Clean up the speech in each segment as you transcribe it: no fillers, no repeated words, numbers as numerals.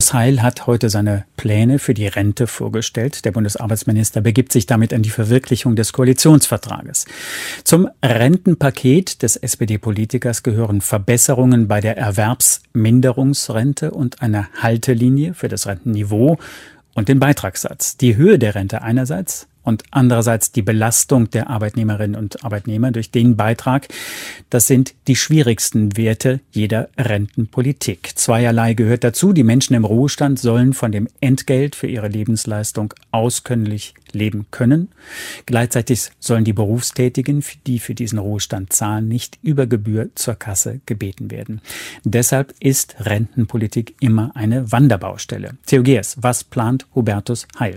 Heil hat heute seine Pläne für die Rente vorgestellt. Der Bundesarbeitsminister begibt sich damit an die Verwirklichung des Koalitionsvertrages. Zum Rentenpaket des SPD-Politikers gehören Verbesserungen bei der Erwerbsminderungsrente und eine Haltelinie für das Rentenniveau und den Beitragssatz. Die Höhe der Rente einerseits und andererseits die Belastung der Arbeitnehmerinnen und Arbeitnehmer durch den Beitrag. Das sind die schwierigsten Werte jeder Rentenpolitik. Zweierlei gehört dazu. Die Menschen im Ruhestand sollen von dem Entgelt für ihre Lebensleistung auskömmlich leben können. Gleichzeitig sollen die Berufstätigen, die für diesen Ruhestand zahlen, nicht über Gebühr zur Kasse gebeten werden. Deshalb ist Rentenpolitik immer eine Wanderbaustelle. Theo Geers, was plant Hubertus Heil?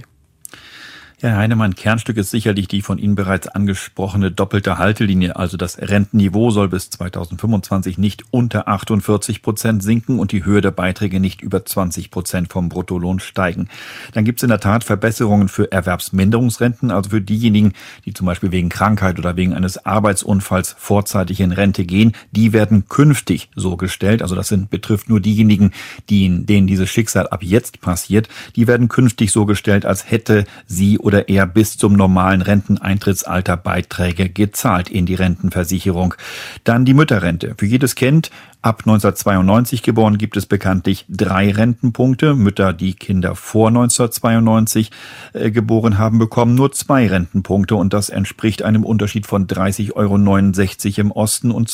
Ja, Herr Heinemann, Kernstück ist sicherlich die von Ihnen bereits angesprochene doppelte Haltelinie. Also das Rentenniveau soll bis 2025 nicht unter 48% sinken und die Höhe der Beiträge nicht über 20% vom Bruttolohn steigen. Dann gibt es in der Tat Verbesserungen für Erwerbsminderungsrenten, also für diejenigen, die zum Beispiel wegen Krankheit oder wegen eines Arbeitsunfalls vorzeitig in Rente gehen. Die werden künftig so gestellt, also das betrifft nur diejenigen, denen dieses Schicksal ab jetzt passiert. Die werden künftig so gestellt, als hätte sie oder er bis zum normalen Renteneintrittsalter Beiträge gezahlt in die Rentenversicherung. Dann die Mütterrente. Für jedes Kind ab 1992 geboren gibt es bekanntlich 3 Rentenpunkte. Mütter, die Kinder vor 1992 geboren haben, bekommen nur 2 Rentenpunkte und das entspricht einem Unterschied von 30,69 € im Osten und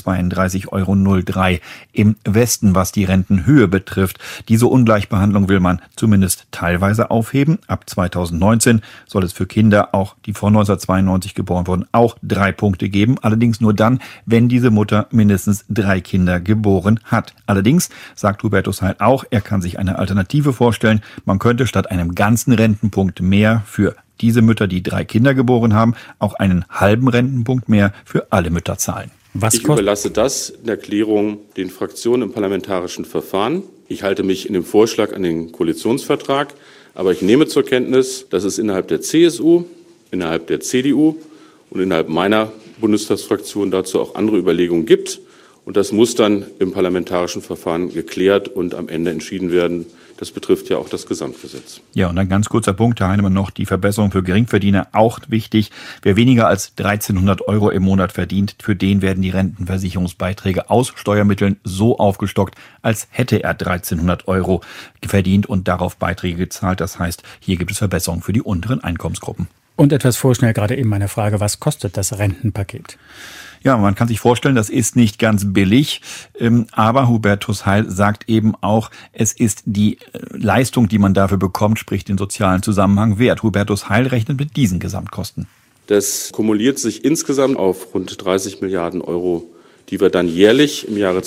32,03 € im Westen, was die Rentenhöhe betrifft. Diese Ungleichbehandlung will man zumindest teilweise aufheben. Ab 2019 soll es für Kinder, auch die vor 1992 geboren wurden, auch 3 Punkte geben. Allerdings nur dann, wenn diese Mutter mindestens 3 Kinder geboren hat. Allerdings sagt Hubertus Heil auch, er kann sich eine Alternative vorstellen. Man könnte statt einem ganzen Rentenpunkt mehr für diese Mütter, die 3 Kinder geboren haben, auch einen halben Rentenpunkt mehr für alle Mütter zahlen. Ich überlasse das in der Klärung den Fraktionen im parlamentarischen Verfahren. Ich halte mich in dem Vorschlag an den Koalitionsvertrag, aber ich nehme zur Kenntnis, dass es innerhalb der CSU, innerhalb der CDU und innerhalb meiner Bundestagsfraktion dazu auch andere Überlegungen gibt. Und das muss dann im parlamentarischen Verfahren geklärt und am Ende entschieden werden. Das betrifft ja auch das Gesamtgesetz. Ja, und ein ganz kurzer Punkt, Herr Heinemann, noch die Verbesserung für Geringverdiener, auch wichtig. Wer weniger als 1.300 € im Monat verdient, für den werden die Rentenversicherungsbeiträge aus Steuermitteln so aufgestockt, als hätte er 1.300 € verdient und darauf Beiträge gezahlt. Das heißt, hier gibt es Verbesserungen für die unteren Einkommensgruppen. Und etwas vorschnell gerade eben meine Frage, was kostet das Rentenpaket? Ja, man kann sich vorstellen, das ist nicht ganz billig, aber Hubertus Heil sagt eben auch, es ist die Leistung, die man dafür bekommt, sprich den sozialen Zusammenhang wert. Hubertus Heil rechnet mit diesen Gesamtkosten. Das kumuliert sich insgesamt auf rund 30 Milliarden €, die wir dann jährlich im Jahre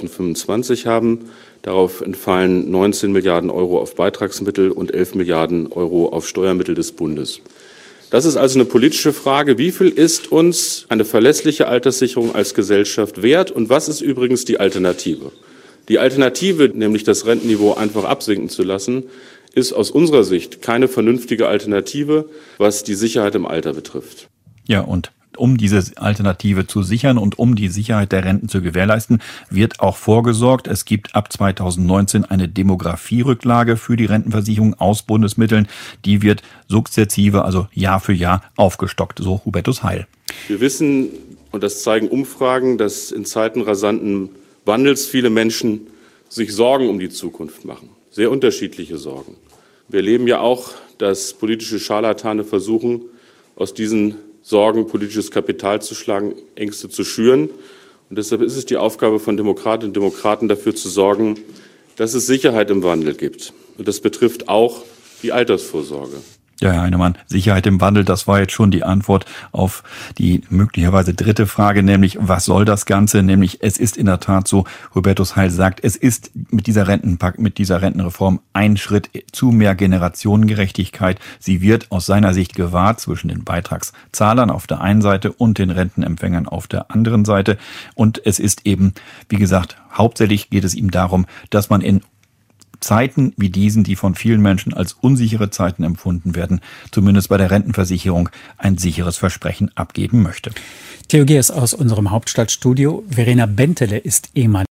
2025 haben. Darauf entfallen 19 Milliarden € auf Beitragsmittel und 11 Milliarden € auf Steuermittel des Bundes. Das ist also eine politische Frage. Wie viel ist uns eine verlässliche Alterssicherung als Gesellschaft wert? Und was ist übrigens die Alternative? Die Alternative, nämlich das Rentenniveau einfach absinken zu lassen, ist aus unserer Sicht keine vernünftige Alternative, was die Sicherheit im Alter betrifft. Ja, und um diese Alternative zu sichern und um die Sicherheit der Renten zu gewährleisten, wird auch vorgesorgt. Es gibt ab 2019 eine Demografierücklage für die Rentenversicherung aus Bundesmitteln. Die wird sukzessive, also Jahr für Jahr, aufgestockt, so Hubertus Heil. Wir wissen, und das zeigen Umfragen, dass in Zeiten rasanten Wandels viele Menschen sich Sorgen um die Zukunft machen. Sehr unterschiedliche Sorgen. Wir erleben ja auch, dass politische Scharlatane versuchen, aus diesen Sorgen politisches Kapital zu schlagen, Ängste zu schüren. Und deshalb ist es die Aufgabe von Demokratinnen und Demokraten, dafür zu sorgen, dass es Sicherheit im Wandel gibt. Und das betrifft auch die Altersvorsorge. Ja, Herr Heinemann, Sicherheit im Wandel, das war jetzt schon die Antwort auf die möglicherweise dritte Frage, nämlich was soll das Ganze? Nämlich es ist in der Tat so, Hubertus Heil sagt, es ist mit dieser Rentenreform ein Schritt zu mehr Generationengerechtigkeit. Sie wird aus seiner Sicht gewahrt zwischen den Beitragszahlern auf der einen Seite und den Rentenempfängern auf der anderen Seite. Und es ist eben, wie gesagt, hauptsächlich geht es ihm darum, dass man in Zeiten wie diesen, die von vielen Menschen als unsichere Zeiten empfunden werden, zumindest bei der Rentenversicherung ein sicheres Versprechen abgeben möchte. Theo Geers aus unserem Hauptstadtstudio. Verena Bentele ist ehemalige